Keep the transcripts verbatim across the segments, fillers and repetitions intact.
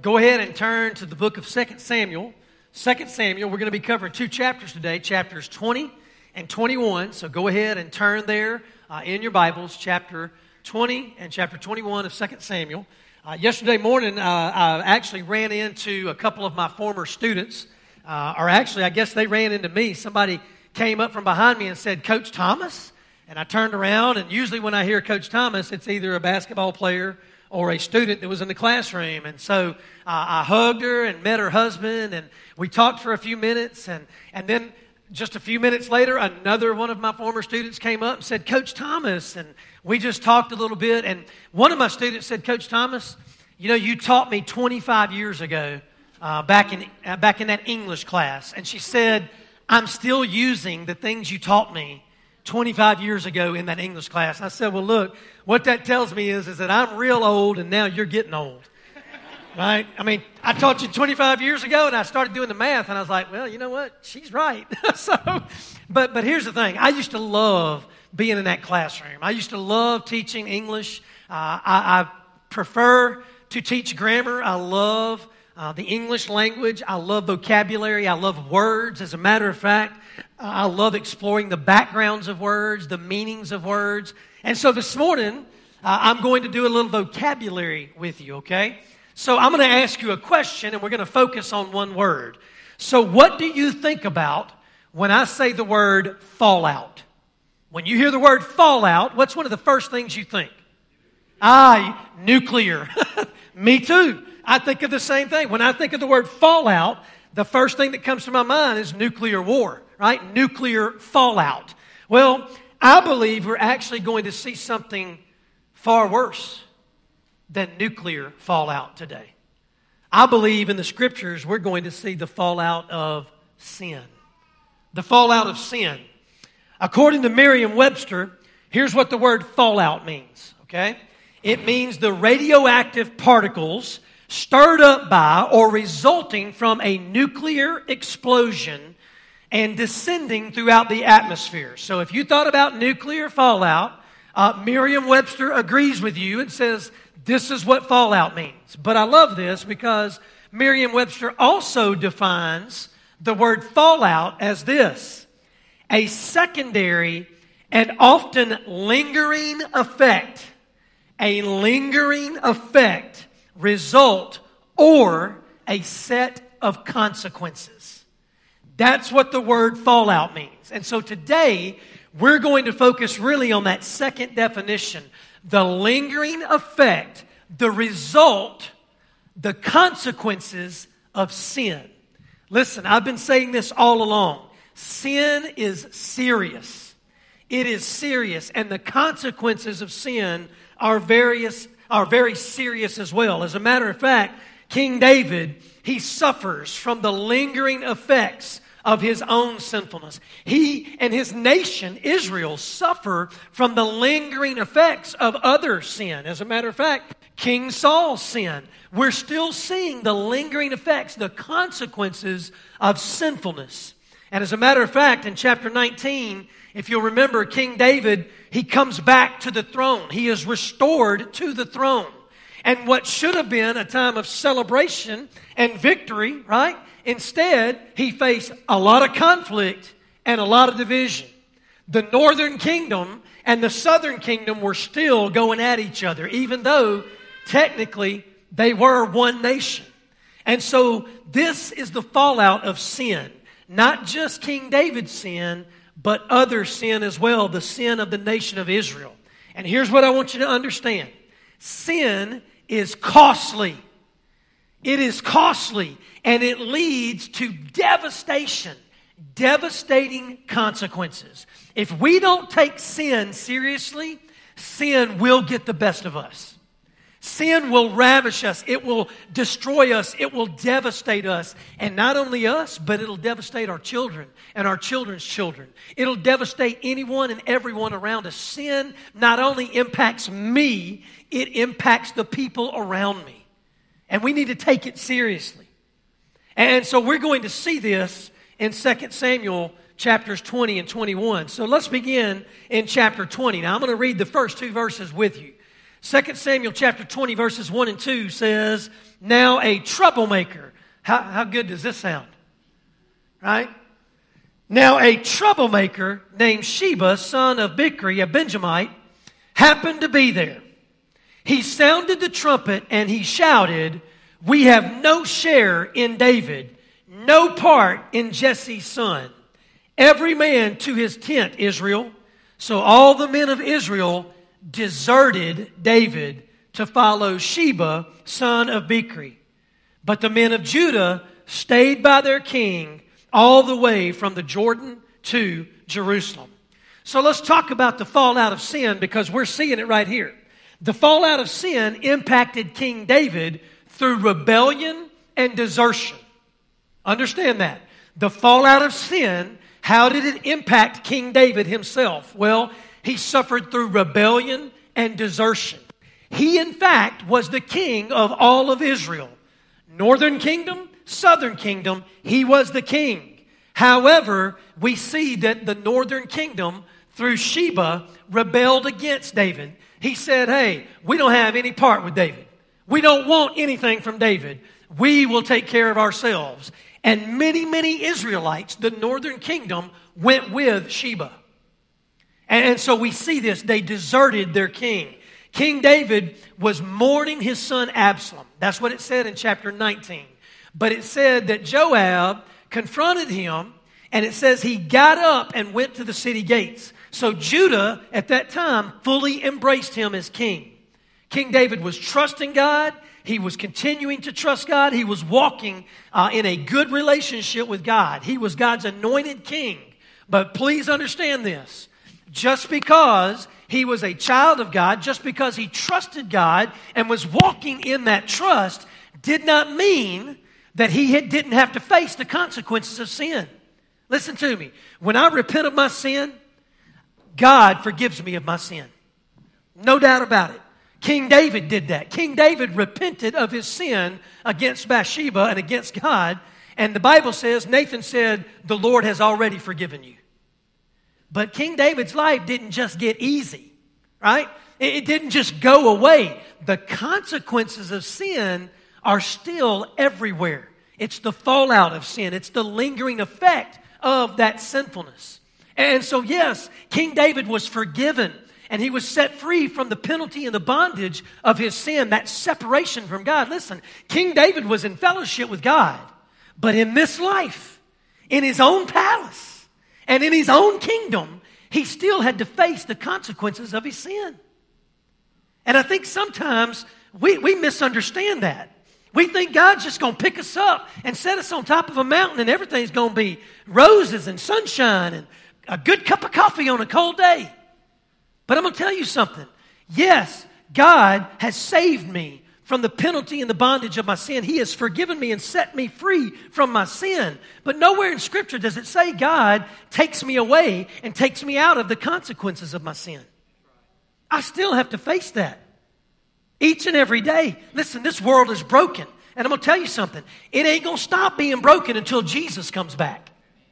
go ahead and turn to the book of Second Samuel. Second Samuel, we're going to be covering two chapters today, chapters twenty and twenty-one. So go ahead and turn there uh, in your Bibles, chapter twenty and chapter twenty-one of Second Samuel. Uh, yesterday morning, uh, I actually ran into a couple of my former students, uh, or actually, I guess they ran into me. Somebody came up from behind me and said, "Coach Thomas?" And I turned around, and usually when I hear Coach Thomas, it's either a basketball player or a student that was in the classroom. And so uh, I hugged her and met her husband, and we talked for a few minutes. And, and then just a few minutes later, another one of my former students came up and said, "Coach Thomas." And we just talked a little bit. And one of my students said, "Coach Thomas, you know, you taught me twenty-five years ago uh, back in uh, back in that English class." And she said, "I'm still using the things you taught me twenty-five years ago in that English class." I said, "Well, look, what that tells me is, is that I'm real old and now you're getting old." Right? I mean, I taught you twenty-five years ago and I started doing the math and I was like, well, you know what? She's right. so, but, but here's the thing. I used to love being in that classroom. I used to love teaching English. Uh, I, I prefer to teach grammar. I love uh, the English language. I love vocabulary. I love words. As a matter of fact, I love exploring the backgrounds of words, the meanings of words. And so this morning, uh, I'm going to do a little vocabulary with you, okay? So I'm going to ask you a question, and we're going to focus on one word. So what do you think about when I say the word fallout? When you hear the word fallout, what's one of the first things you think? Ah, nuclear. Me too. I think of the same thing. When I think of the word fallout, the first thing that comes to my mind is nuclear war, right? Nuclear fallout. Well, I believe we're actually going to see something far worse than nuclear fallout today. I believe in the scriptures we're going to see the fallout of sin. The fallout of sin. According to Merriam-Webster, here's what the word fallout means, okay? It means the radioactive particles stirred up by or resulting from a nuclear explosion and descending throughout the atmosphere. So if you thought about nuclear fallout, uh, Merriam-Webster agrees with you and says this is what fallout means. But I love this because Merriam-Webster also defines the word fallout as this: a secondary and often lingering effect, a lingering effect, result, or a set of consequences. That's what the word fallout means. And so today, we're going to focus really on that second definition, the lingering effect, the result, the consequences of sin. Listen, I've been saying this all along. Sin is serious. It is serious, and the consequences of sin are various, are very serious as well. As a matter of fact, King David, he suffers from the lingering effects of his own sinfulness. He and his nation, Israel, suffer from the lingering effects of other sin. As a matter of fact, King Saul's sin. We're still seeing the lingering effects, the consequences of sinfulness. And as a matter of fact, in chapter nineteen, if you'll remember, King David, he comes back to the throne. He is restored to the throne. And what should have been a time of celebration and victory, right? Instead, he faced a lot of conflict and a lot of division. The northern kingdom and the southern kingdom were still going at each other, even though technically they were one nation. And so this is the fallout of sin. Not just King David's sin, but other sin as well, the sin of the nation of Israel. And here's what I want you to understand. Sin is costly. It is costly, and it leads to devastation, devastating consequences. If we don't take sin seriously, sin will get the best of us. Sin will ravish us. It will destroy us. It will devastate us. And not only us, but it'll devastate our children and our children's children. It'll devastate anyone and everyone around us. Sin not only impacts me, it impacts the people around me. And we need to take it seriously. And so we're going to see this in Second Samuel chapters twenty and twenty-one. So let's begin in chapter twenty. Now I'm going to read the first two verses with you. Second Samuel chapter twenty, verses one and two says, now a troublemaker. How, how good does this sound? Right? Now a troublemaker named Sheba, son of Bichri, a Benjamite, happened to be there. He sounded the trumpet and he shouted, we have no share in David, no part in Jesse's son. Every man to his tent, Israel. So all the men of Israel deserted David to follow Sheba, son of Bichri. But the men of Judah stayed by their king all the way from the Jordan to Jerusalem. So let's talk about the fallout of sin, because we're seeing it right here. The fallout of sin impacted King David through rebellion and desertion. Understand that. The fallout of sin, how did it impact King David himself? Well, he suffered through rebellion and desertion. He, in fact, was the king of all of Israel. Northern kingdom, southern kingdom, he was the king. However, we see that the northern kingdom, through Sheba, rebelled against David. He said, hey, we don't have any part with David. We don't want anything from David. We will take care of ourselves. And many, many Israelites, the northern kingdom, went with Sheba. And so we see this. They deserted their king. King David was mourning his son Absalom. That's what it said in chapter nineteen. But it said that Joab confronted him, and it says he got up and went to the city gates. So Judah, at that time, fully embraced him as king. King David was trusting God. He was continuing to trust God. He was walking uh, in a good relationship with God. He was God's anointed king. But please understand this. Just because he was a child of God, just because he trusted God and was walking in that trust, did not mean that he had, didn't have to face the consequences of sin. Listen to me. When I repent of my sin, God forgives me of my sin. No doubt about it. King David did that. King David repented of his sin against Bathsheba and against God. And the Bible says, Nathan said, the Lord has already forgiven you. But King David's life didn't just get easy, right? It didn't just go away. The consequences of sin are still everywhere. It's the fallout of sin. It's the lingering effect of that sinfulness. And so, yes, King David was forgiven, and he was set free from the penalty and the bondage of his sin, that separation from God. Listen, King David was in fellowship with God, but in this life, in his own palace, and in his own kingdom, he still had to face the consequences of his sin. And I think sometimes we, we misunderstand that. We think God's just going to pick us up and set us on top of a mountain and everything's going to be roses and sunshine and a good cup of coffee on a cold day. But I'm going to tell you something. Yes, God has saved me from the penalty and the bondage of my sin. He has forgiven me and set me free from my sin. But nowhere in Scripture does it say God takes me away and takes me out of the consequences of my sin. I still have to face that each and every day. Listen, this world is broken. And I'm going to tell you something. It ain't going to stop being broken until Jesus comes back.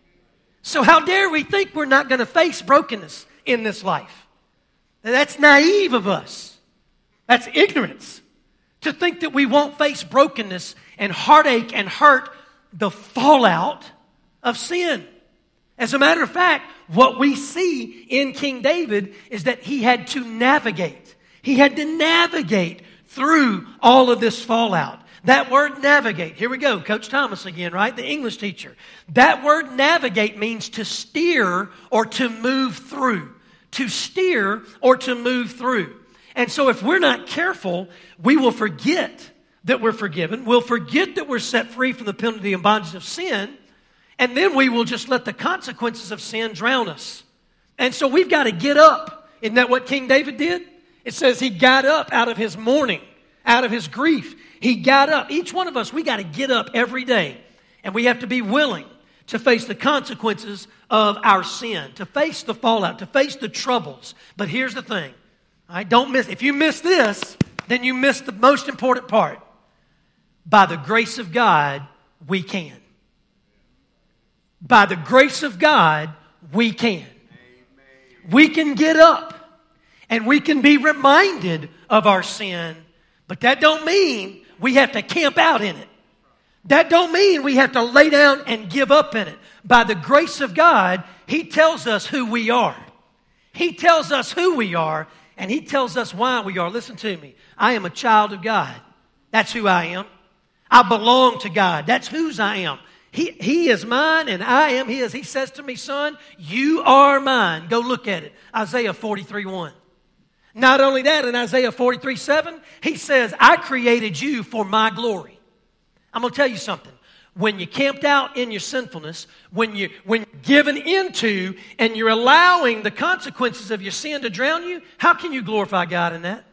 So how dare we think we're not going to face brokenness in this life? That's naive of us. That's ignorance. To think that we won't face brokenness and heartache and hurt, the fallout of sin. As a matter of fact, what we see in King David is that he had to navigate. He had to navigate through all of this fallout. That word navigate, here we go, Coach Thomas again, right? The English teacher. That word navigate means to steer or to move through. To steer or to move through. And so if we're not careful, we will forget that we're forgiven. We'll forget that we're set free from the penalty and bondage of sin. And then we will just let the consequences of sin drown us. And so we've got to get up. Isn't that what King David did? It says he got up out of his mourning, out of his grief. He got up. Each one of us, we got to get up every day. And we have to be willing to face the consequences of our sin, to face the fallout, to face the troubles. But here's the thing. All right, don't miss. If you miss this, then you miss the most important part. By the grace of God, we can. By the grace of God, we can. We can get up And we can be reminded of our sin, but that don't mean we have to camp out in it. That don't mean we have to lay down and give up in it. By the grace of God, He tells us who we are. He tells us who we are, and He tells us why we are. Listen to me. I am a child of God. That's who I am. I belong to God. That's whose I am. He, he is mine and I am His. He says to me, son, you are mine. Go look at it. Isaiah forty-three one. Not only that, in Isaiah forty-three seven, He says, I created you for my glory. I'm going to tell you something. When you're camped out in your sinfulness, when you're, when you're given into and you're allowing the consequences of your sin to drown you, how can you glorify God in that?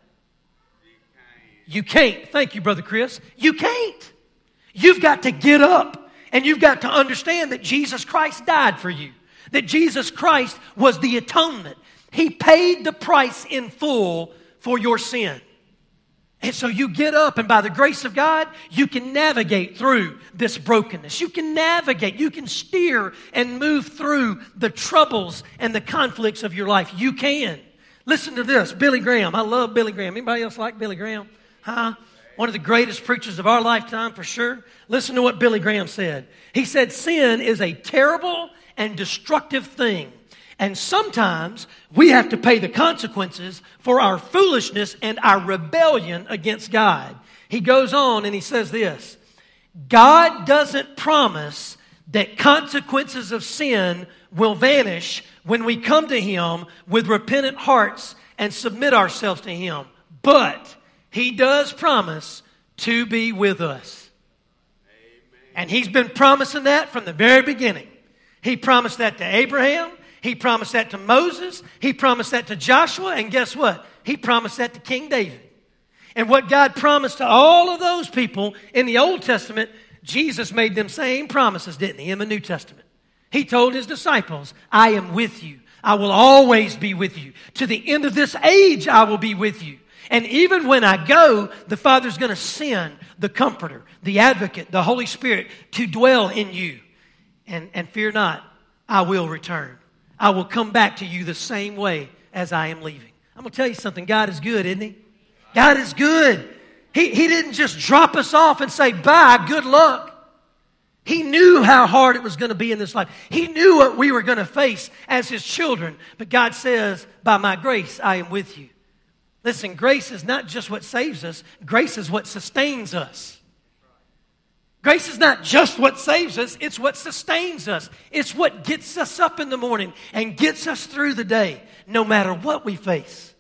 You can't. Thank you, Brother Chris. You can't. You've got to get up and you've got to understand that Jesus Christ died for you. That Jesus Christ was the atonement. He paid the price in full for your sin. And so you get up, and by the grace of God, you can navigate through this brokenness. You can navigate, you can steer and move through the troubles and the conflicts of your life. You can. Listen to this, Billy Graham. I love Billy Graham. Anybody else like Billy Graham? Huh? One of the greatest preachers of our lifetime, for sure. Listen to what Billy Graham said. He said, sin is a terrible and destructive thing. And sometimes we have to pay the consequences for our foolishness and our rebellion against God. He goes on and he says this, God doesn't promise that consequences of sin will vanish when we come to Him with repentant hearts and submit ourselves to Him. But He does promise to be with us. And He's been promising that from the very beginning. He promised that to Abraham. He promised that to Moses. He promised that to Joshua. And guess what? He promised that to King David. And what God promised to all of those people in the Old Testament, Jesus made them same promises, didn't He, in the New Testament? He told His disciples, I am with you. I will always be with you. To the end of this age, I will be with you. And even when I go, the Father's going to send the Comforter, the Advocate, the Holy Spirit to dwell in you. And, and fear not, I will return. I will come back to you the same way as I am leaving. I'm going to tell you something. God is good, isn't He? God is good. He, he didn't just drop us off and say, bye, good luck. He knew how hard it was going to be in this life. He knew what we were going to face as His children. But God says, by my grace, I am with you. Listen, grace is not just what saves us. Grace is what sustains us. Grace is not just what saves us, it's what sustains us. It's what gets us up in the morning and gets us through the day, no matter what we face.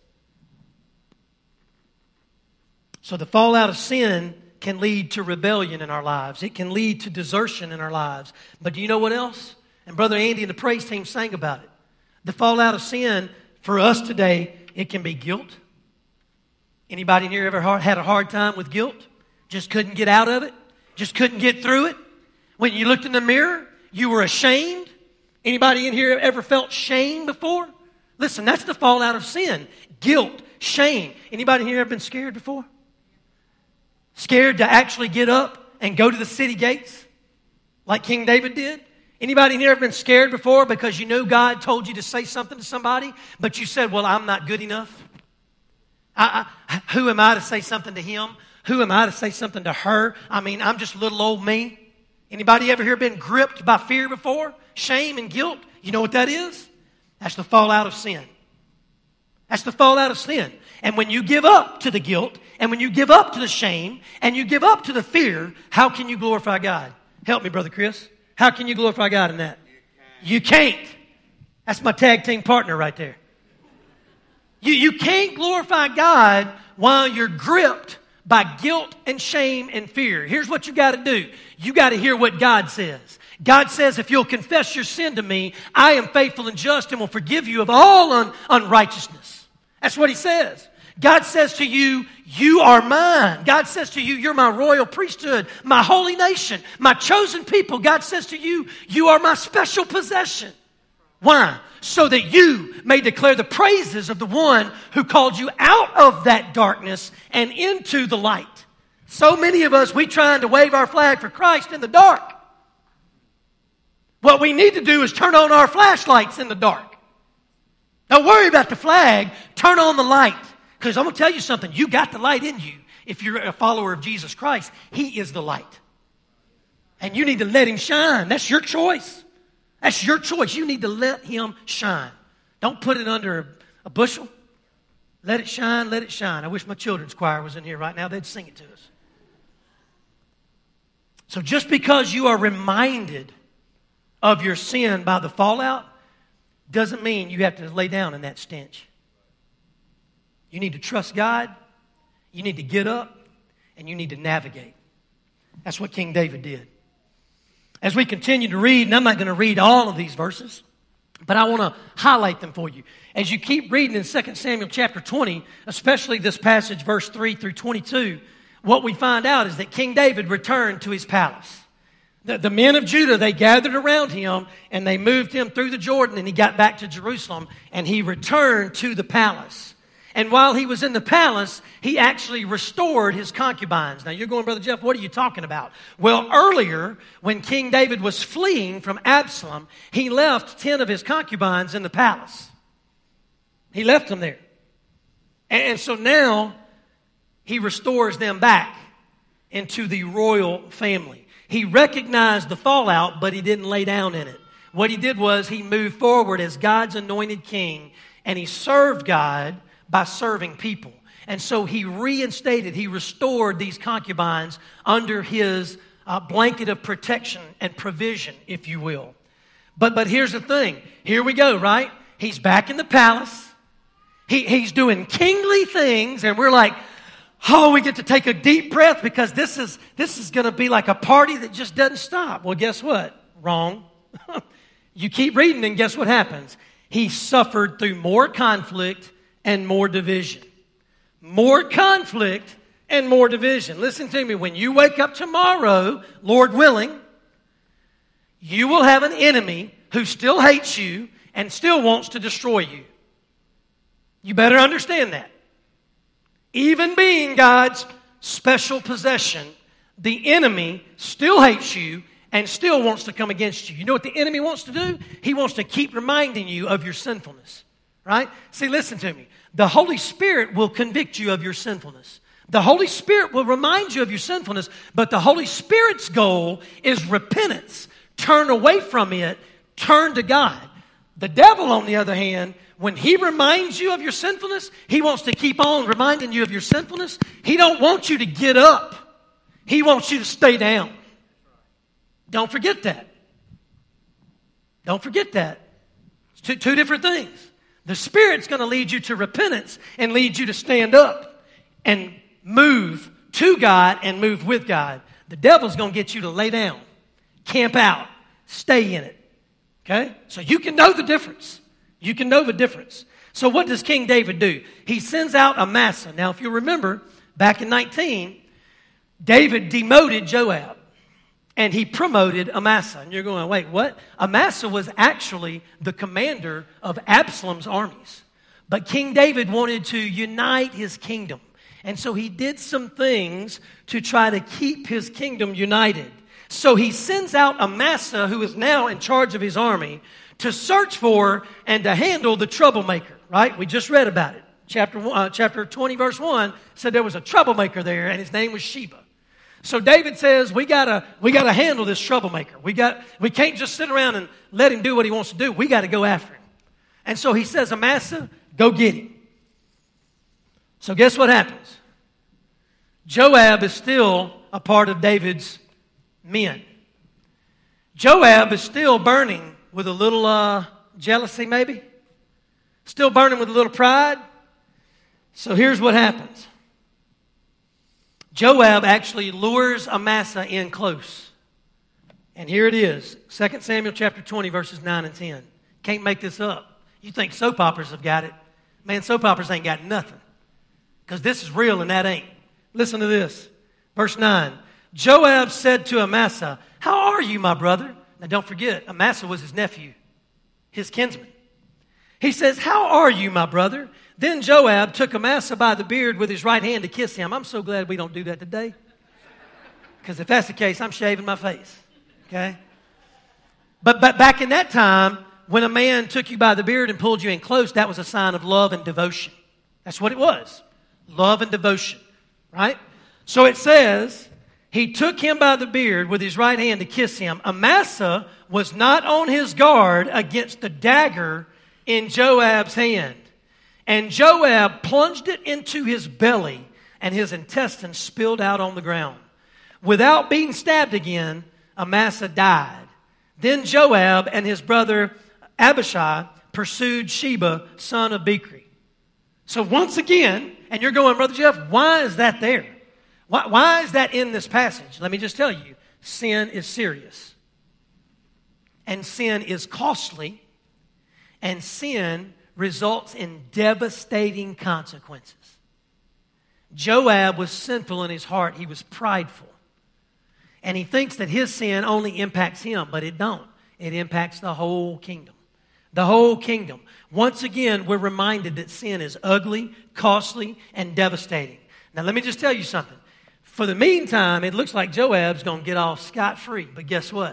So the fallout of sin can lead to rebellion in our lives. It can lead to desertion in our lives. But do you know what else? And Brother Andy and the praise team sang about it. The fallout of sin for us today, it can be guilt. Anybody in here ever had a hard time with guilt? Just couldn't get out of it? Just couldn't get through it? When you looked in the mirror, you were ashamed? Anybody in here ever felt shame before? Listen, that's the fallout of sin. Guilt, shame. Anybody here ever been scared before? Scared to actually get up and go to the city gates like King David did? Anybody in here ever been scared before because you knew God told you to say something to somebody, but you said, well, I'm not good enough? I, I, who am I to say something to him? Who am I to say something to her? I mean, I'm just little old me. Anybody ever here been gripped by fear before? Shame and guilt? You know what that is? That's the fallout of sin. That's the fallout of sin. And when you give up to the guilt, and when you give up to the shame, and you give up to the fear, how can you glorify God? Help me, Brother Chris. How can you glorify God in that? You can't. That's my tag team partner right there. You, you can't glorify God while you're gripped by guilt and shame and fear. Here's what you got to do. You got to hear what God says. God says, if you'll confess your sin to me, I am faithful and just and will forgive you of all un- unrighteousness. That's what He says. God says to you, you are mine. God says to you, you're my royal priesthood, my holy nation, my chosen people. God says to you, you are my special possession. Why? So that you may declare the praises of the one who called you out of that darkness and into the light. So many of us, we trying to wave our flag for Christ in the dark. What we need to do is turn on our flashlights in the dark. Don't worry about the flag. Turn on the light. Because I'm going to tell you something. You got the light in you. If you're a follower of Jesus Christ, He is the light. And you need to let Him shine. That's your choice. That's your choice. You need to let Him shine. Don't put it under a bushel. Let it shine, let it shine. I wish my children's choir was in here right now. They'd sing it to us. So just because you are reminded of your sin by the fallout doesn't mean you have to lay down in that stench. You need to trust God. You need to get up. And you need to navigate. That's what King David did. As we continue to read, and I'm not going to read all of these verses, but I want to highlight them for you. As you keep reading in Second Samuel chapter twenty, especially this passage, verse three through twenty-two, what we find out is that King David returned to his palace. The, the men of Judah, they gathered around him and they moved him through the Jordan, and he got back to Jerusalem and he returned to the palace. And while he was in the palace, he actually restored his concubines. Now you're going, Brother Jeff, what are you talking about? Well, earlier, when King David was fleeing from Absalom, he left ten of his concubines in the palace. He left them there. And so now, he restores them back into the royal family. He recognized the fallout, but he didn't lay down in it. What he did was he moved forward as God's anointed king, and he served God by serving people. And so he reinstated, he restored these concubines under his uh, blanket of protection and provision, if you will. But but here's the thing. Here we go, right? He's back in the palace. He, he's doing kingly things, and we're like, oh, we get to take a deep breath because this is this is going to be like a party that just doesn't stop. Well, guess what? Wrong. You keep reading, and guess what happens? He suffered through more conflict and more division. More conflict and more division. Listen to me. When you wake up tomorrow, Lord willing, you will have an enemy who still hates you and still wants to destroy you. You better understand that. Even being God's special possession, the enemy still hates you and still wants to come against you. You know what the enemy wants to do? He wants to keep reminding you of your sinfulness. Right? See, listen to me. The Holy Spirit will convict you of your sinfulness. The Holy Spirit will remind you of your sinfulness, but the Holy Spirit's goal is repentance. Turn away from it. Turn to God. The devil, on the other hand, when he reminds you of your sinfulness, he wants to keep on reminding you of your sinfulness. He don't want you to get up. He wants you to stay down. Don't forget that. Don't forget that. It's two, two different things. The Spirit's going to lead you to repentance and lead you to stand up and move to God and move with God. The devil's going to get you to lay down, camp out, stay in it. Okay? So you can know the difference. You can know the difference. So what does King David do? He sends out Amasa. Now, if you remember, back in nineteen, David demoted Joab. And he promoted Amasa. And you're going, wait, what? Amasa was actually the commander of Absalom's armies. But King David wanted to unite his kingdom. And so he did some things to try to keep his kingdom united. So he sends out Amasa, who is now in charge of his army, to search for and to handle the troublemaker. Right? We just read about it. Chapter, uh, chapter twenty, verse one, said there was a troublemaker there, and his name was Sheba. So David says, we gotta, we gotta handle this troublemaker. We got, we can't just sit around and let him do what he wants to do. We got to go after him. And so he says, Amasa, go get him. So guess what happens? Joab is still a part of David's men. Joab is still burning with a little uh, jealousy, maybe. Still burning with a little pride. So here's what happens. Joab actually lures Amasa in close. And here it is, Second Samuel chapter twenty, verses nine and ten. Can't make this up. You think soap operas have got it. Man, soap operas ain't got nothing. Because this is real and that ain't. Listen to this. Verse nine. Joab said to Amasa, how are you, my brother? Now don't forget, Amasa was his nephew, his kinsman. He says, how are you, my brother? Then Joab took Amasa by the beard with his right hand to kiss him. I'm so glad we don't do that today. Because if that's the case, I'm shaving my face. Okay? But, but back in that time, when a man took you by the beard and pulled you in close, that was a sign of love and devotion. That's what it was. Love and devotion, right? So it says, he took him by the beard with his right hand to kiss him. Amasa was not on his guard against the dagger in Joab's hand. And Joab plunged it into his belly, and his intestines spilled out on the ground. Without being stabbed again, Amasa died. Then Joab and his brother Abishai pursued Sheba, son of Bichri. So once again, and you're going, Brother Jeff, why is that there? Why, why is that in this passage? Let me just tell you, sin is serious. And sin is costly. And sin results in devastating consequences. Joab was sinful in his heart. He was prideful. And he thinks that his sin only impacts him, but it don't. It impacts the whole kingdom. The whole kingdom. Once again, we're reminded that sin is ugly, costly, and devastating. Now, let me just tell you something. For the meantime, it looks like Joab's going to get off scot-free. But guess what?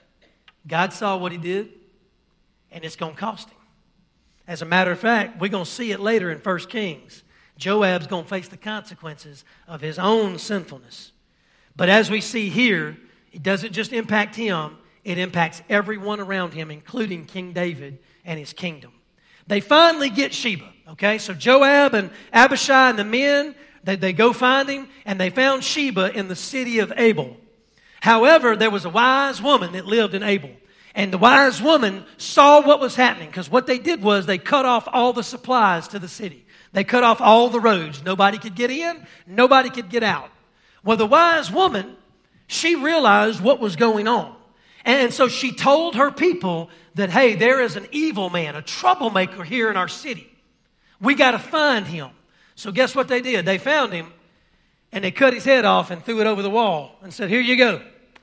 God saw what he did, and it's going to cost him. As a matter of fact, we're going to see it later in First Kings. Joab's going to face the consequences of his own sinfulness. But as we see here, it doesn't just impact him, it impacts everyone around him, including King David and his kingdom. They finally get Sheba, okay? So Joab and Abishai and the men, they, they go find him, and they found Sheba in the city of Abel. However, there was a wise woman that lived in Abel. And the wise woman saw what was happening, because what they did was they cut off all the supplies to the city. They cut off all the roads. Nobody could get in. Nobody could get out. Well, the wise woman, she realized what was going on. And so she told her people that, hey, there is an evil man, a troublemaker here in our city. We got to find him. So guess what they did? They found him, and they cut his head off and threw it over the wall and said, here you go.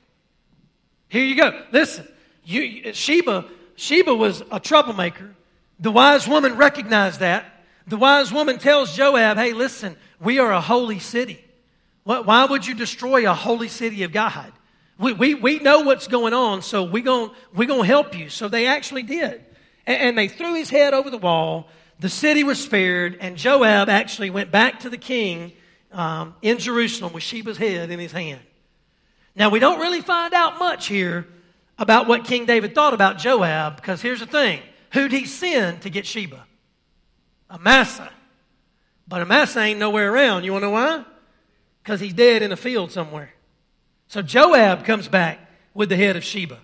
Here you go. Listen. You, Sheba, Sheba was a troublemaker. The wise woman recognized that. The wise woman tells Joab, hey, listen, we are a holy city. Why would you destroy a holy city of God? We, we, we know what's going on, so we're going we're gonna help you. So they actually did. And, and they threw his head over the wall. The city was spared, and Joab actually went back to the king um, in Jerusalem with Sheba's head in his hand. Now, we don't really find out much here about what King David thought about Joab, because here's the thing. Who'd he send to get Sheba? Amasa. But Amasa ain't nowhere around. You want to know why? Because he's dead in a field somewhere. So Joab comes back with the head of Sheba.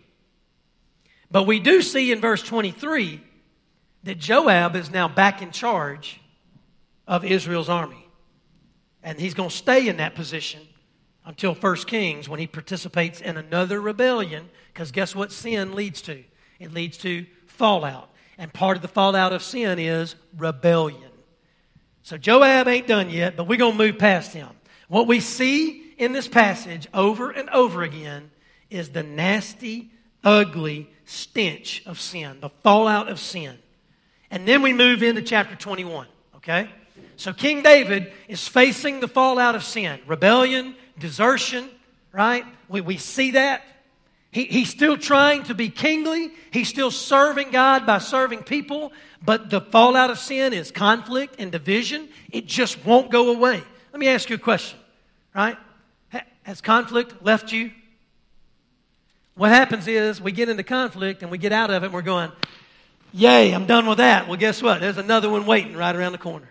But we do see in verse twenty-three that Joab is now back in charge of Israel's army. And he's going to stay in that position until First Kings, when he participates in another rebellion. Because guess what sin leads to? It leads to fallout. And part of the fallout of sin is rebellion. So Joab ain't done yet, but we're going to move past him. What we see in this passage over and over again is the nasty, ugly stench of sin, the fallout of sin. And then we move into chapter twenty-one, okay? So King David is facing the fallout of sin, rebellion, desertion, right? We, we see that. He, he's still trying to be kingly. He's still serving God by serving people. But the fallout of sin is conflict and division. It just won't go away. Let me ask you a question, right? Has conflict left you? What happens is we get into conflict and we get out of it and we're going, yay, I'm done with that. Well, guess what? There's another one waiting right around the corner.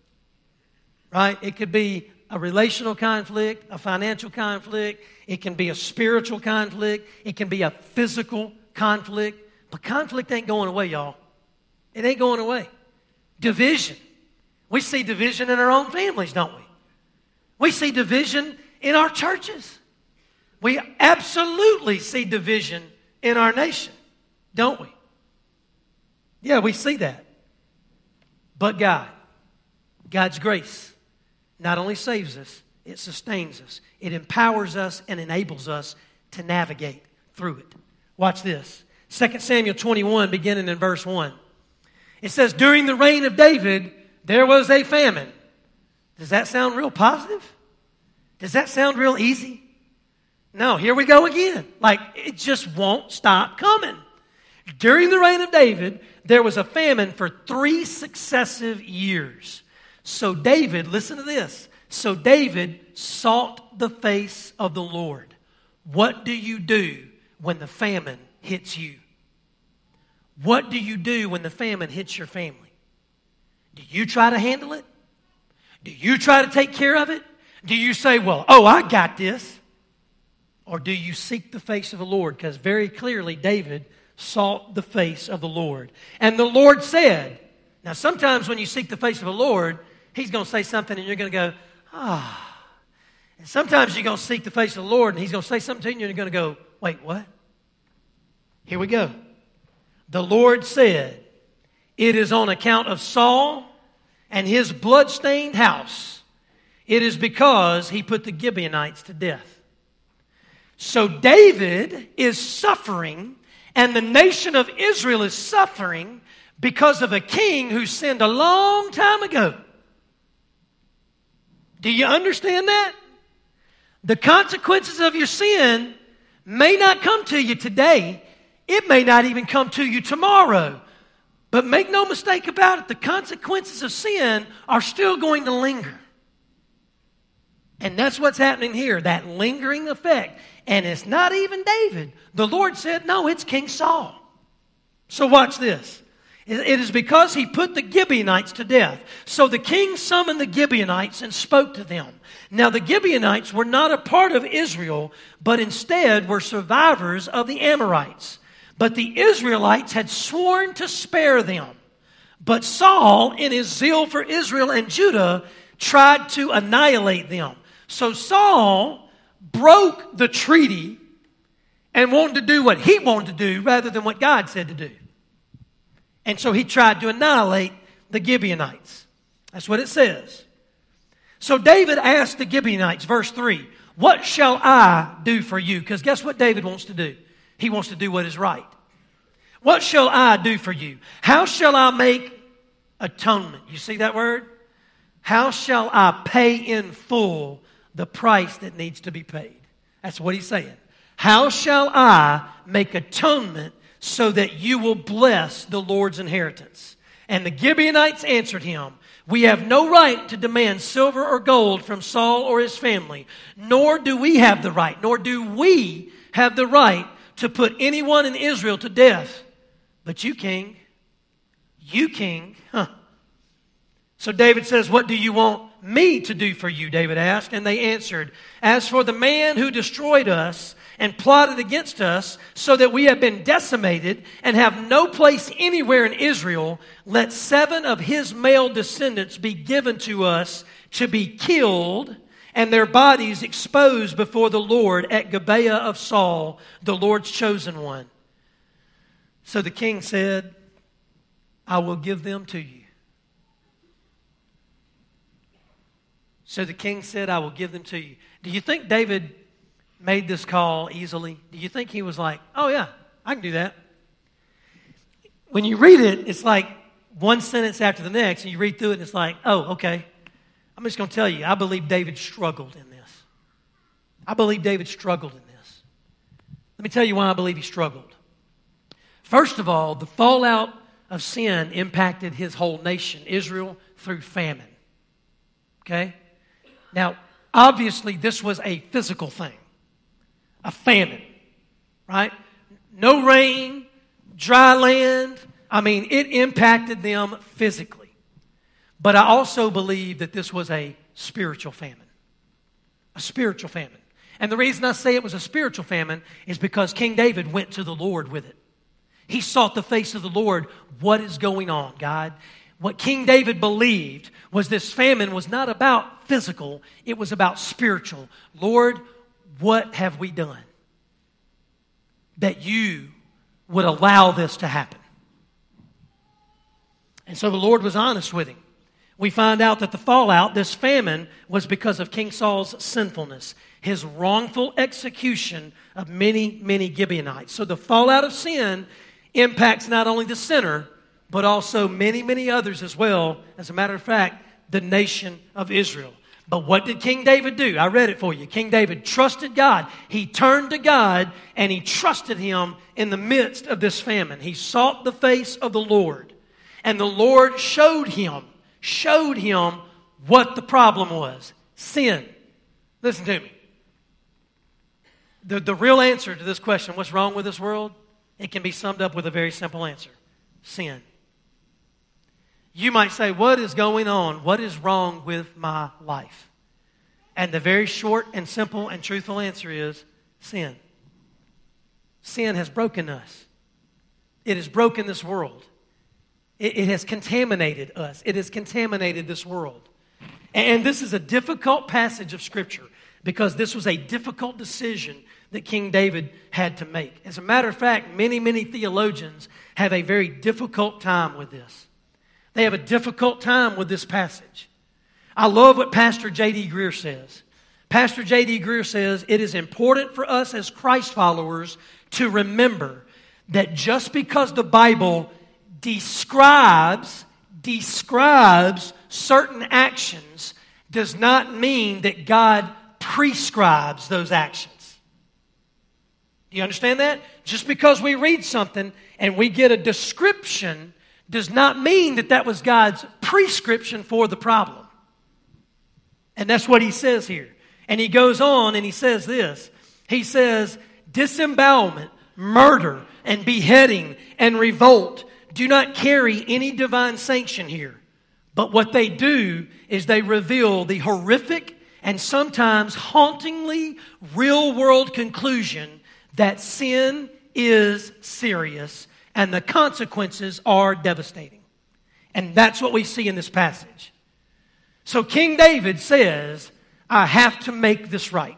Right? It could be a relational conflict, a financial conflict. It can be a spiritual conflict. It can be a physical conflict. But conflict ain't going away, y'all. It ain't going away. Division. We see division in our own families, don't we? We see division in our churches. We absolutely see division in our nation, don't we? Yeah, we see that. But God, God's grace not only saves us, it sustains us. It empowers us and enables us to navigate through it. Watch this. Second Samuel twenty-one, beginning in verse one. It says, during the reign of David, there was a famine. Does that sound real positive? Does that sound real easy? No, here we go again. Like, it just won't stop coming. During the reign of David, there was a famine for three successive years. So David, listen to this. So David sought the face of the Lord. What do you do when the famine hits you? What do you do when the famine hits your family? Do you try to handle it? Do you try to take care of it? Do you say, well, oh, I got this? Or do you seek the face of the Lord? Because very clearly David sought the face of the Lord. And the Lord said, now sometimes when you seek the face of the Lord, He's going to say something and you're going to go, ah. And sometimes you're going to seek the face of the Lord and He's going to say something to you and you're going to go, wait, what? Here we go. The Lord said, it is on account of Saul and his bloodstained house. It is because he put the Gibeonites to death. So David is suffering and the nation of Israel is suffering because of a king who sinned a long time ago. Do you understand that? The consequences of your sin may not come to you today. It may not even come to you tomorrow. But make no mistake about it, the consequences of sin are still going to linger. And that's what's happening here, that lingering effect. And it's not even David. The Lord said, no, it's King Saul. So watch this. It is because he put the Gibeonites to death. So the king summoned the Gibeonites and spoke to them. Now the Gibeonites were not a part of Israel, but instead were survivors of the Amorites. But the Israelites had sworn to spare them. But Saul, in his zeal for Israel and Judah, tried to annihilate them. So Saul broke the treaty and wanted to do what he wanted to do rather than what God said to do. And so he tried to annihilate the Gibeonites. That's what it says. So David asked the Gibeonites, verse three, what shall I do for you? Because guess what David wants to do? He wants to do what is right. What shall I do for you? How shall I make atonement? You see that word? How shall I pay in full the price that needs to be paid? That's what he's saying. How shall I make atonement so that you will bless the Lord's inheritance? And the Gibeonites answered him, we have no right to demand silver or gold from Saul or his family, nor do we have the right, nor do we have the right to put anyone in Israel to death. But you, king, you, king, huh? So David says, what do you want me to do for you? David asked. And they answered, as for the man who destroyed us and plotted against us so that we have been decimated and have no place anywhere in Israel, let seven of his male descendants be given to us to be killed and their bodies exposed before the Lord at Gibeah of Saul, the Lord's chosen one. So the king said, I will give them to you. So the king said, I will give them to you. Do you think David made this call easily? Do you think he was like, oh yeah, I can do that? When you read it, it's like one sentence after the next, and you read through it and it's like, oh, okay. I'm just going to tell you, I believe David struggled in this. I believe David struggled in this. Let me tell you why I believe he struggled. First of all, the fallout of sin impacted his whole nation, Israel, through famine. Okay? Now, obviously, this was a physical thing. A famine. Right? No rain, dry land. I mean, it impacted them physically. But I also believe that this was a spiritual famine. A spiritual famine. And the reason I say it was a spiritual famine is because King David went to the Lord with it. He sought the face of the Lord. What is going on, God? What King David believed was this famine was not about physical, it was about spiritual. Lord, what have we done that you would allow this to happen? And so the Lord was honest with him. We find out that the fallout, this famine, was because of King Saul's sinfulness, his wrongful execution of many, many Gibeonites. So the fallout of sin impacts not only the sinner, but also many, many others as well. As a matter of fact, the nation of Israel. But what did King David do? I read it for you. King David trusted God. He turned to God and he trusted Him in the midst of this famine. He sought the face of the Lord. And the Lord showed him, showed him what the problem was. Sin. Listen to me. The, the real answer to this question, what's wrong with this world? It can be summed up with a very simple answer. Sin. You might say, what is going on? What is wrong with my life? And the very short and simple and truthful answer is sin. Sin has broken us. It has broken this world. It, it has contaminated us. It has contaminated this world. And this is a difficult passage of Scripture because this was a difficult decision that King David had to make. As a matter of fact, many, many theologians have a very difficult time with this. They have a difficult time with this passage. I love what Pastor J D Greer says. Pastor J D Greer says, it is important for us as Christ followers to remember that just because the Bible describes, describes certain actions does not mean that God prescribes those actions. Do you understand that? Just because we read something and we get a description does not mean that that was God's prescription for the problem. And that's what he says here. And he goes on and he says this. He says, disembowelment, murder, and beheading, and revolt do not carry any divine sanction here. But what they do is they reveal the horrific and sometimes hauntingly real-world conclusion that sin is serious and the consequences are devastating. And that's what we see in this passage. So King David says, I have to make this right.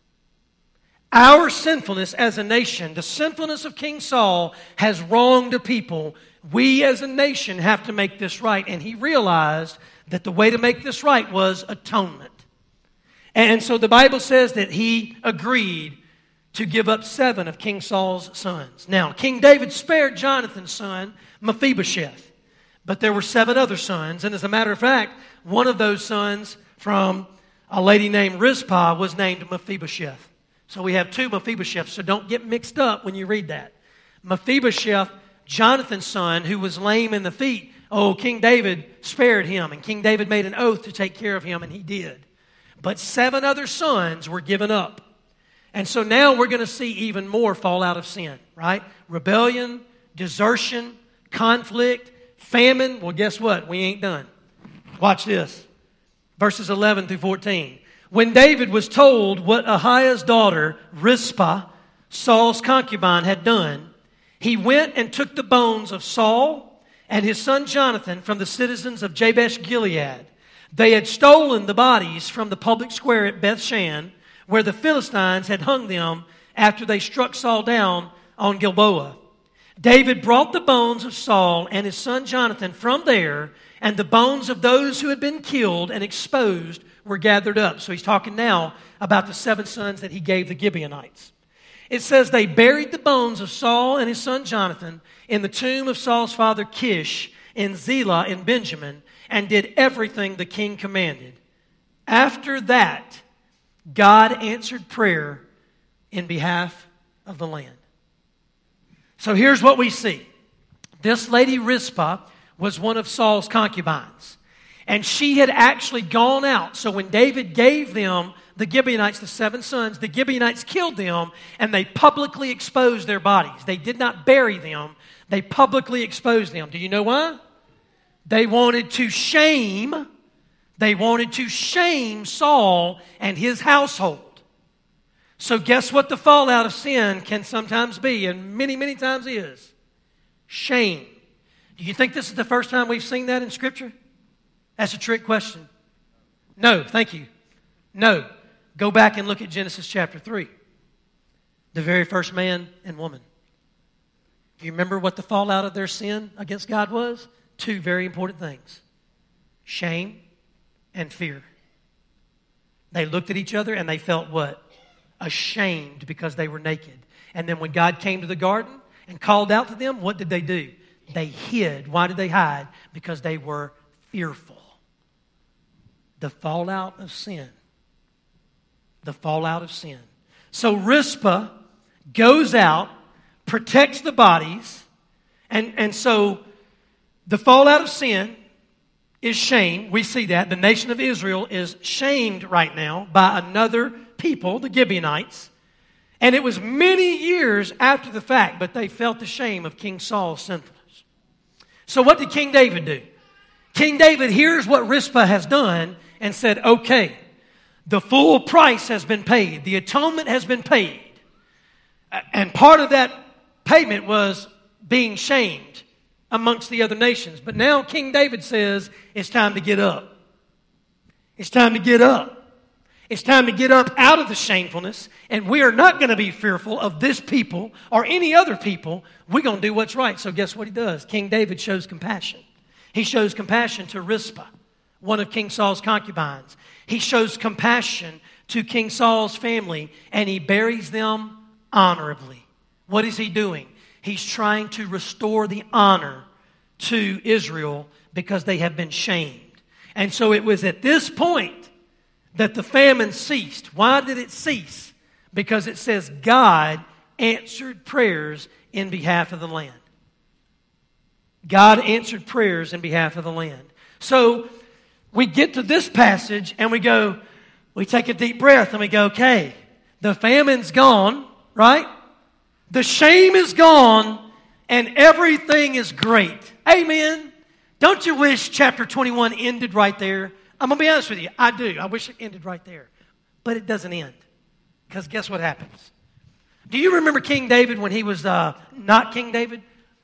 Our sinfulness as a nation, the sinfulness of King Saul has wronged a people. We as a nation have to make this right. And he realized that the way to make this right was atonement. And so the Bible says that he agreed to give up seven of King Saul's sons. Now, King David spared Jonathan's son, Mephibosheth. But there were seven other sons. And as a matter of fact, one of those sons from a lady named Rizpah was named Mephibosheth. So we have two Mephibosheths. So don't get mixed up when you read that. Mephibosheth, Jonathan's son, who was lame in the feet. Oh, King David spared him. And King David made an oath to take care of him, and he did. But seven other sons were given up. And so now we're going to see even more fallout of sin, right? Rebellion, desertion, conflict, famine. Well, guess what? We ain't done. Watch this. Verses eleven through fourteen. When David was told what Ahiah's daughter, Rizpah, Saul's concubine, had done, he went and took the bones of Saul and his son Jonathan from the citizens of Jabesh Gilead. They had stolen the bodies from the public square at Bethshan, where the Philistines had hung them after they struck Saul down on Gilboa. David brought the bones of Saul and his son Jonathan from there, and the bones of those who had been killed and exposed were gathered up. So he's talking now about the seven sons that he gave the Gibeonites. It says they buried the bones of Saul and his son Jonathan in the tomb of Saul's father Kish in Zelah in Benjamin, and did everything the king commanded. After that, God answered prayer in behalf of the land. So here's what we see. This lady Rizpah was one of Saul's concubines. And she had actually gone out. So when David gave them, the Gibeonites, the seven sons, the Gibeonites killed them and they publicly exposed their bodies. They did not bury them. They publicly exposed them. Do you know why? They wanted to shame, they wanted to shame Saul and his household. So guess what the fallout of sin can sometimes be, and many, many times is? Shame. Do you think this is the first time we've seen that in Scripture? That's a trick question. No, thank you. No. Go back and look at Genesis chapter three. The very first man and woman. Do you remember what the fallout of their sin against God was? Two very important things. Shame and fear. They looked at each other and they felt what? Ashamed because they were naked. And then when God came to the garden and called out to them, what did they do? They hid. Why did they hide? Because they were fearful. The fallout of sin. The fallout of sin. So Rizpah goes out, protects the bodies, and, and so the fallout of sin is shame. We see that. The nation of Israel is shamed right now by another people, the Gibeonites. And it was many years after the fact, but they felt the shame of King Saul's sinfulness. So what did King David do? King David hears what Rizpah has done and said, okay, the full price has been paid. The atonement has been paid. And part of that payment was being shamed amongst the other nations. But now King David says, it's time to get up. It's time to get up. It's time to get up out of the shamefulness, and we are not going to be fearful of this people or any other people. We're going to do what's right. So guess what he does? King David shows compassion. He shows compassion to Rizpah, one of King Saul's concubines. He shows compassion to King Saul's family, and he buries them honorably. What is he doing? He's trying to restore the honor to Israel because they have been shamed. And so it was at this point that the famine ceased. Why did it cease? Because it says God answered prayers in behalf of the land. God answered prayers in behalf of the land. So we get to this passage and we go, we take a deep breath and we go, okay, the famine's gone, right? The shame is gone and everything is great. Amen. Don't you wish chapter twenty-one ended right there? I'm going to be honest with you. I do. I wish it ended right there. But it doesn't end. Because guess what happens? Do you remember King David when he was uh, not King David?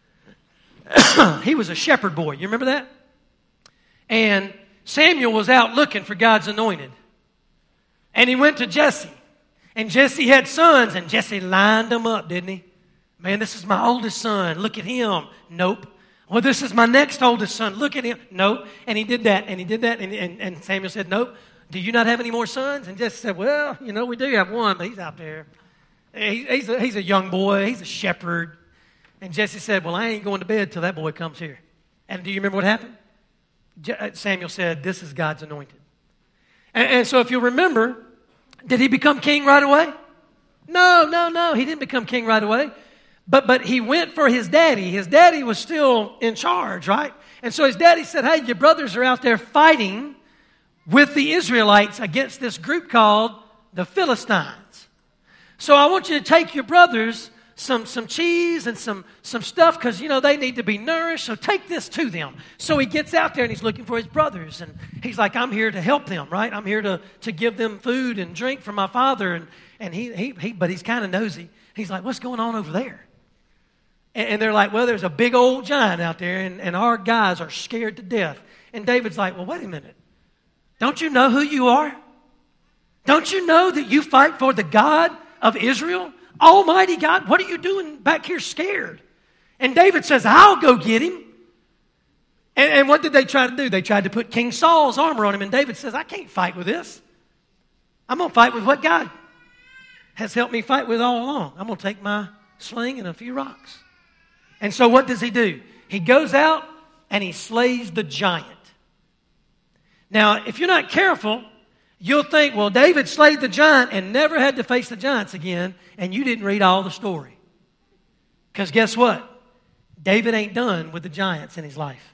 He was a shepherd boy. You remember that? And Samuel was out looking for God's anointed. And he went to Jesse. And Jesse had sons. And Jesse lined them up, didn't he? Man, this is my oldest son. Look at him. Nope. Well, this is my next oldest son. Look at him. Nope. And he did that, and he did that, and, and, and Samuel said, nope. Do you not have any more sons? And Jesse said, well, you know, we do have one, but he's out there. He, he's, a, he's a young boy. He's a shepherd. And Jesse said, well, I ain't going to bed till that boy comes here. And do you remember what happened? Je- Samuel said, this is God's anointed. And, and so if you remember, did he become king right away? No, no, no. He didn't become king right away. But but he went for his daddy. His daddy was still in charge, right? And so his daddy said, hey, your brothers are out there fighting with the Israelites against this group called the Philistines. So I want you to take your brothers some, some cheese and some, some stuff because, you know, they need to be nourished. So take this to them. So he gets out there and he's looking for his brothers. And he's like, I'm here to help them, right? I'm here to, to give them food and drink from my father. And, and he, he, he, but he's kind of nosy. He's like, what's going on over there? And they're like, well, there's a big old giant out there, and, and our guys are scared to death. And David's like, well, wait a minute. Don't you know who you are? Don't you know that you fight for the God of Israel? Almighty God, what are you doing back here scared? And David says, I'll go get him. And, and what did they try to do? They tried to put King Saul's armor on him, and David says, I can't fight with this. I'm going to fight with what God has helped me fight with all along. I'm going to take my sling and a few rocks. And so what does he do? He goes out and he slays the giant. Now, if you're not careful, you'll think, well, David slayed the giant and never had to face the giants again, and you didn't read all the story. Because guess what? David ain't done with the giants in his life.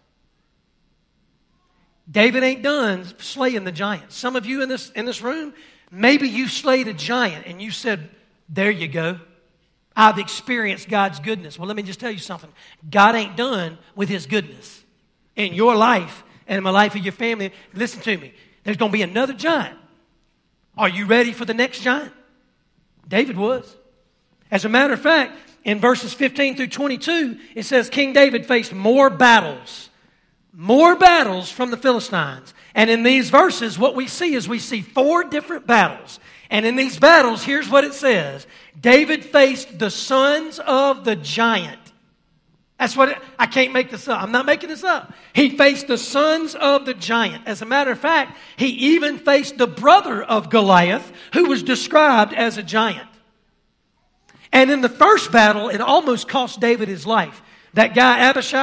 David ain't done slaying the giants. Some of you in this, in this room, maybe you slayed a giant and you said, there you go. I've experienced God's goodness. Well, let me just tell you something. God ain't done with his goodness in your life and in the life of your family. Listen to me. There's going to be another giant. Are you ready for the next giant? David was. As a matter of fact, in verses fifteen through twenty-two, it says King David faced more battles. More battles from the Philistines. And in these verses, what we see is we see four different battles. And in these battles, here's what it says. David faced the sons of the giant. That's what, it, I can't make this up. I'm not making this up. He faced the sons of the giant. As a matter of fact, he even faced the brother of Goliath, who was described as a giant. And in the first battle, it almost cost David his life. That guy, Abishai,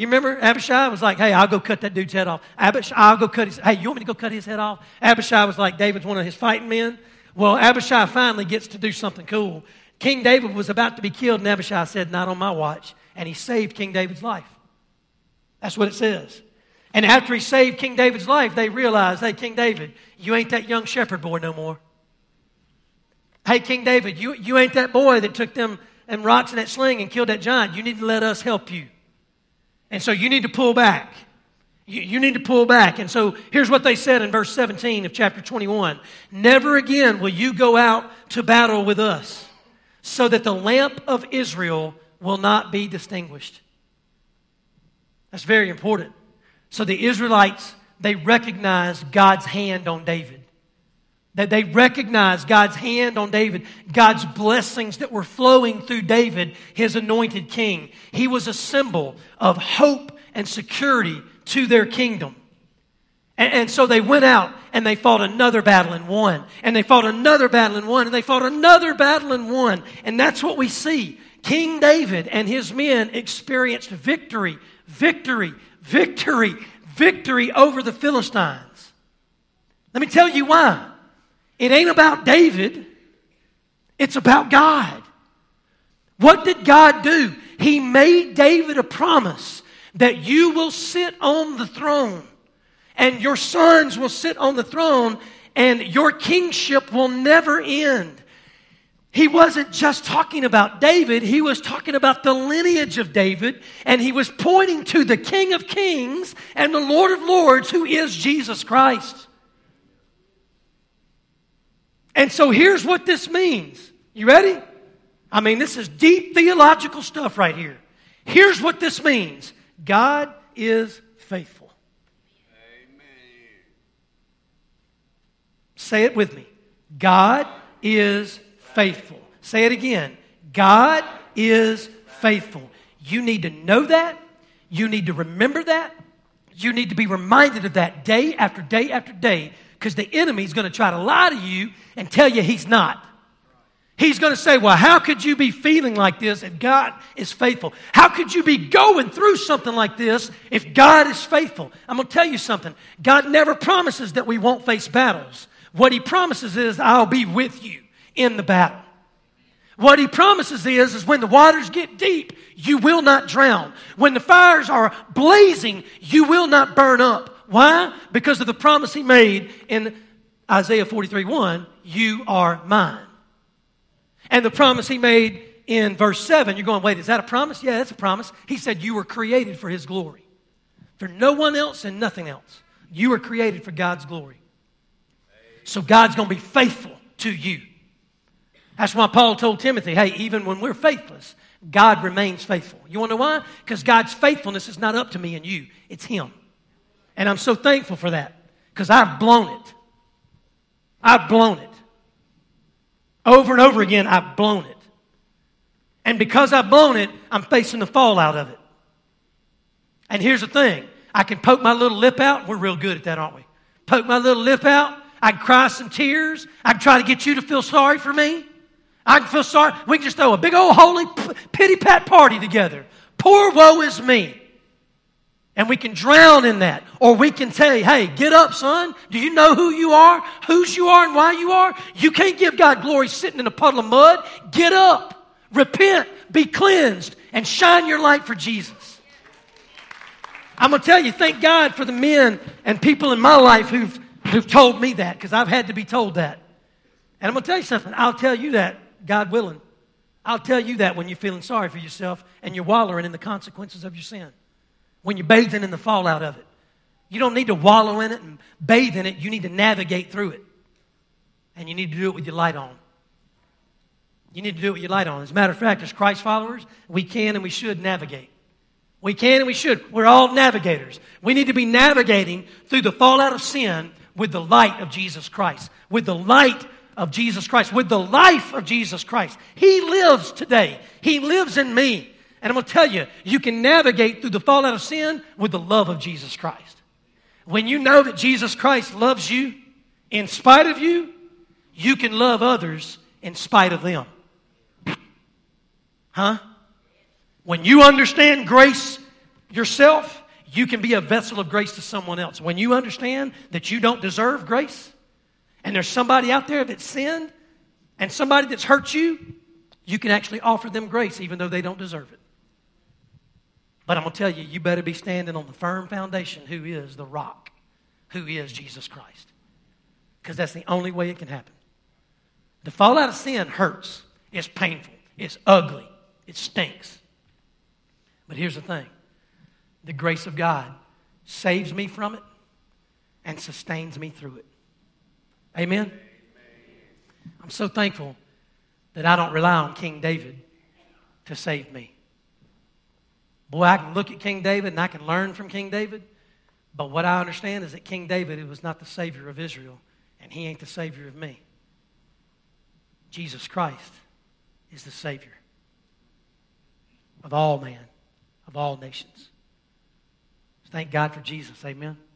You remember Abishai was like, hey, I'll go cut that dude's head off. Abishai, I'll go cut his, hey, you want me to go cut his head off? Abishai was like, David's one of his fighting men. Well, Abishai finally gets to do something cool. King David was about to be killed, and Abishai said, not on my watch. And he saved King David's life. That's what it says. And after he saved King David's life, they realized, hey, King David, you ain't that young shepherd boy no more. Hey, King David, you, you ain't that boy that took them and rocks in that sling and killed that giant. You need to let us help you. And so you need to pull back. You, you need to pull back. And so here's what they said in verse seventeen of chapter twenty-one. Never again will you go out to battle with us, so that the lamp of Israel will not be distinguished. That's very important. So the Israelites, they recognized God's hand on David. That they recognized God's hand on David, God's blessings that were flowing through David, his anointed king. He was a symbol of hope and security to their kingdom. And, and so they went out and they fought another battle and won. And they fought another battle and won. And they fought another battle and won. And that's what we see. King David and his men experienced victory, victory, victory, victory over the Philistines. Let me tell you why. It ain't about David. It's about God. What did God do? He made David a promise that you will sit on the throne and your sons will sit on the throne and your kingship will never end. He wasn't just talking about David. He was talking about the lineage of David, and he was pointing to the King of Kings and the Lord of Lords, who is Jesus Christ. And so here's what this means. You ready? I mean, this is deep theological stuff right here. Here's what this means. God is faithful. Amen. Say it with me. God is faithful. Say it again. God is faithful. You need to know that. You need to remember that. You need to be reminded of that day after day after day, because the enemy's going to try to lie to you and tell you he's not. He's going to say, well, how could you be feeling like this if God is faithful? How could you be going through something like this if God is faithful? I'm going to tell you something. God never promises that we won't face battles. What He promises is, I'll be with you in the battle. What He promises is, is when the waters get deep, you will not drown. When the fires are blazing, you will not burn up. Why? Because of the promise He made in Isaiah forty-three one, you are mine. And the promise He made in verse seven, you're going, wait, is that a promise? Yeah, that's a promise. He said you were created for His glory. For no one else and nothing else. You were created for God's glory. So God's going to be faithful to you. That's why Paul told Timothy, hey, even when we're faithless, God remains faithful. You want to know why? Because God's faithfulness is not up to me and you. It's Him. And I'm so thankful for that, because I've blown it. I've blown it. Over and over again, I've blown it. And because I've blown it, I'm facing the fallout of it. And here's the thing. I can poke my little lip out. We're real good at that, aren't we? Poke my little lip out. I can cry some tears. I can try to get you to feel sorry for me. I can feel sorry. We can just throw a big old holy pity pat party together. Poor woe is me. And we can drown in that. Or we can say, hey, get up, son. Do you know who you are? Whose you are and why you are? You can't give God glory sitting in a puddle of mud. Get up. Repent. Be cleansed. And shine your light for Jesus. I'm going to tell you, thank God for the men and people in my life who've, who've told me that, because I've had to be told that. And I'm going to tell you something. I'll tell you that, God willing. I'll tell you that when you're feeling sorry for yourself and you're wallowing in the consequences of your sin. When you're bathing in the fallout of it. You don't need to wallow in it and bathe in it. You need to navigate through it. And you need to do it with your light on. You need to do it with your light on. As a matter of fact, as Christ followers, we can and we should navigate. We can and we should. We're all navigators. We need to be navigating through the fallout of sin with the light of Jesus Christ. With the light of Jesus Christ. With the life of Jesus Christ. He lives today. He lives in me. And I'm going to tell you, you can navigate through the fallout of sin with the love of Jesus Christ. When you know that Jesus Christ loves you in spite of you, you can love others in spite of them. Huh? When you understand grace yourself, you can be a vessel of grace to someone else. When you understand that you don't deserve grace, and there's somebody out there that's sinned, and somebody that's hurt you, you can actually offer them grace even though they don't deserve it. But I'm going to tell you, you better be standing on the firm foundation who is the rock, who is Jesus Christ. Because that's the only way it can happen. To fall out of sin hurts. It's painful. It's ugly. It stinks. But here's the thing. The grace of God saves me from it and sustains me through it. Amen? Amen. I'm so thankful that I don't rely on King David to save me. Boy, I can look at King David and I can learn from King David. But what I understand is that King David, it was not the Savior of Israel. And he ain't the Savior of me. Jesus Christ is the Savior of all man, of all nations. Thank God for Jesus. Amen.